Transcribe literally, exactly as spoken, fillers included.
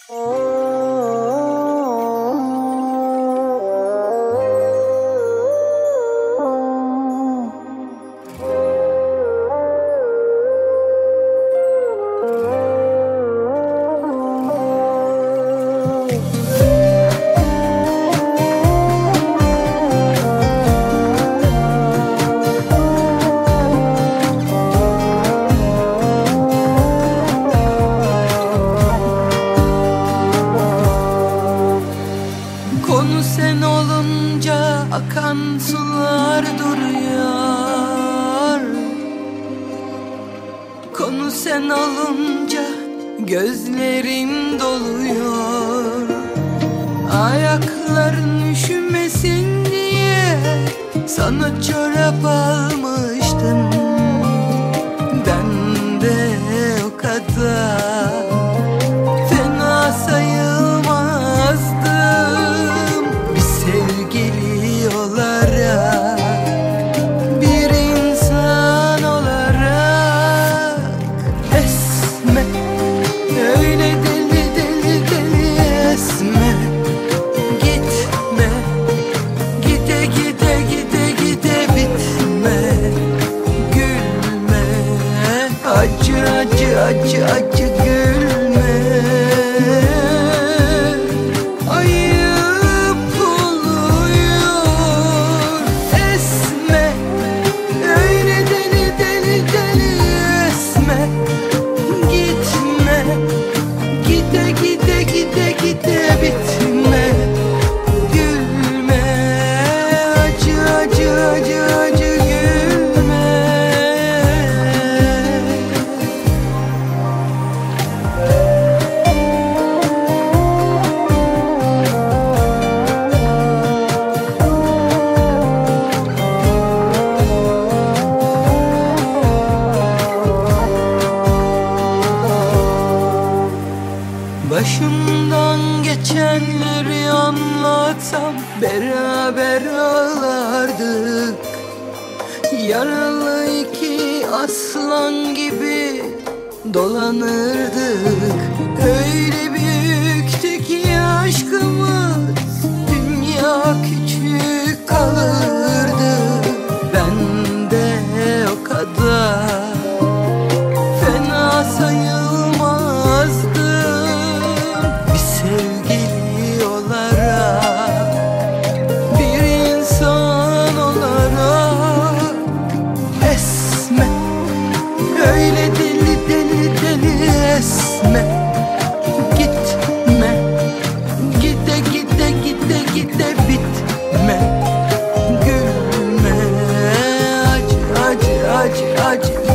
Konu sen olunca akan sular duruyor. Konu sen olunca gözlerim doluyor. Ayakların üşümesin diye sana çorap almıştım. Ben de o kadar fena sayılmazdım. Bir sevgili olarak, bir insan olarak. Esme, öyle deli deli deli esme. Gitme, gide gide gide gide bitme. Gülme, acı acı acı acı gülme. Ayıp oluyor. Esme, öyle deli deli deli esme. Gitme, gide gide gide gide bitme. Gülme, acı acı acı acı gülme. Başımdan geçenleri anlatsam beraber ağlardık. Yaralı iki aslan gibi dolanırdık. Öyle büyüktü ki aşkımız, dünya küçük kalırdı. Ben de o kadar fena sayılmazdım. Bir sevgili olarak, bir insan olarak. Esme, öyle deli deli deli esme. Gitme, gide gide gide gide bitme. Gülme, acı acı acı acı